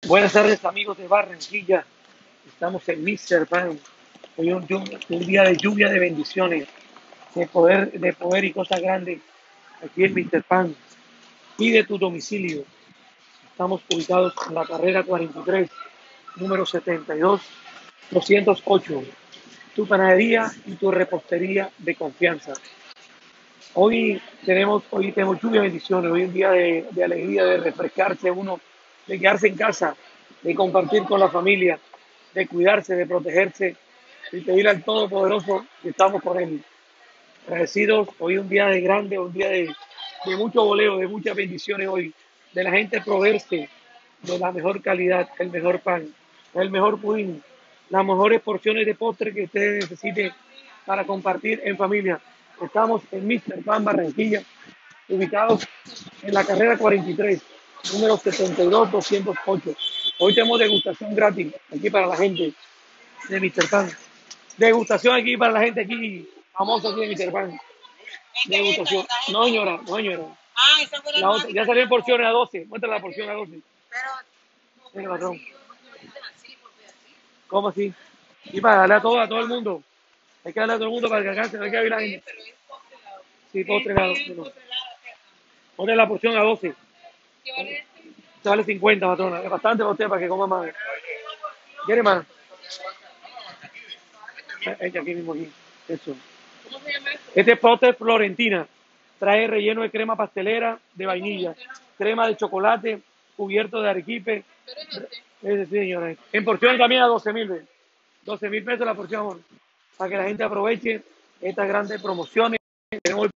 Buenas tardes amigos de Barranquilla, estamos en Mr. Pan. Hoy un día de lluvia de bendiciones, de poder y cosas grandes aquí en Mr. Pan. Pide tu domicilio. Estamos ubicados en la carrera 43, número 72-208. Tu panadería y tu repostería de confianza. Hoy tenemos lluvia de bendiciones, hoy un día de alegría, de refrescarse uno, de quedarse en casa, de compartir con la familia, de cuidarse, de protegerse y pedir al Todopoderoso que estamos con él. Agradecidos, hoy un día de grande, un día de mucho voleo, de muchas bendiciones hoy, de la gente proveerse de la mejor calidad, el mejor pan, el mejor pudín, las mejores porciones de postre que ustedes necesiten para compartir en familia. Estamos en Mr. Pan Barranquilla, ubicados en la carrera 43, número 72-208. Hoy tenemos degustación gratis aquí para la gente de Mr. Pan. Degustación aquí para la gente aquí, famosa aquí de Mr. Pan. Degustación. No, señora, no, señora. Esa fue La otra, ya salió en porciones a 12. Muestra la porción a 12. Pero, Mira, patrón. ¿Cómo así? Y para darle a todo el mundo. Hay que darle a todo el mundo para que alcance, no hay que abrir la gente. Sí, postre helado. No. Ponle la porción a 12. Se vale 50, patrona. Es bastante para usted para que coma más. ¿Quiere más? Echa aquí mismo aquí. Eso. Este es postre Florentina. Trae relleno de crema pastelera, de vainilla, crema de chocolate, cubierto de arequipe. Ese sí, señora. En porciones también a 12.000. 12.000 pesos la porción, amor, para que la gente aproveche estas grandes promociones. Tenemos